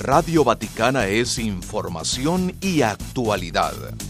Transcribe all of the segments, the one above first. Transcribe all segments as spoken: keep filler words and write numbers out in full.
Radio Vaticana es información y actualidad.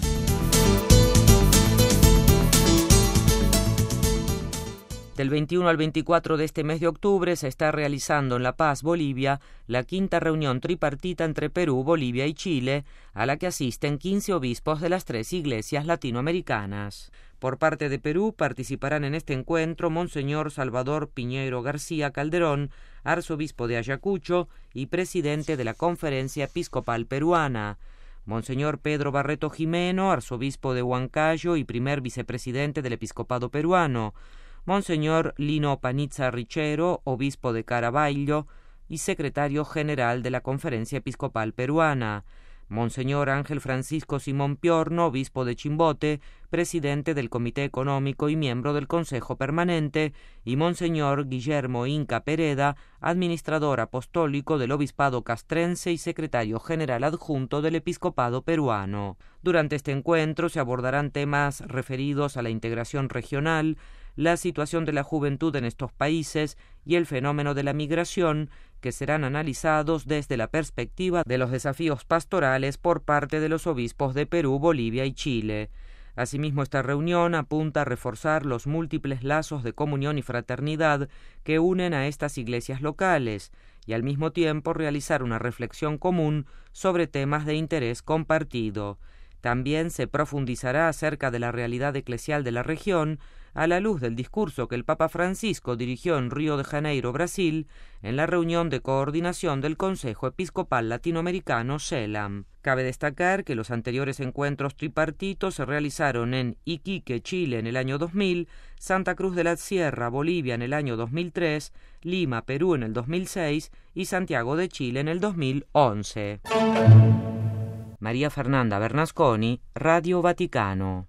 Del veintiuno al veinticuatro de este mes de octubre se está realizando en La Paz, Bolivia, la quinta reunión tripartita entre Perú, Bolivia y Chile, a la que asisten quince obispos de las tres iglesias latinoamericanas. Por parte de Perú participarán en este encuentro Monseñor Salvador Piñeiro García Calderón, arzobispo de Ayacucho y presidente de la Conferencia Episcopal Peruana; Monseñor Pedro Barreto Jimeno, arzobispo de Huancayo y primer vicepresidente del Episcopado peruano; Monseñor Lino Panizza Richero, obispo de Caraballo y secretario general de la Conferencia Episcopal Peruana; Monseñor Ángel Francisco Simón Piorno, obispo de Chimbote, presidente del Comité Económico y miembro del Consejo Permanente; y Monseñor Guillermo Inca Pereda, administrador apostólico del Obispado Castrense y secretario general adjunto del Episcopado peruano. Durante este encuentro se abordarán temas referidos a la integración regional, la situación de la juventud en estos países y el fenómeno de la migración, que serán analizados desde la perspectiva de los desafíos pastorales por parte de los obispos de Perú, Bolivia y Chile. Asimismo, esta reunión apunta a reforzar los múltiples lazos de comunión y fraternidad que unen a estas iglesias locales y al mismo tiempo realizar una reflexión común sobre temas de interés compartido. También se profundizará acerca de la realidad eclesial de la región a la luz del discurso que el Papa Francisco dirigió en Río de Janeiro, Brasil, en la reunión de coordinación del Consejo Episcopal Latinoamericano CELAM. Cabe destacar que los anteriores encuentros tripartitos se realizaron en Iquique, Chile, en el año dos mil, Santa Cruz de la Sierra, Bolivia, en el año dos mil tres, Lima, Perú, en el dos mil seis y Santiago de Chile, en el dos mil once. María Fernanda Bernasconi, Radio Vaticano.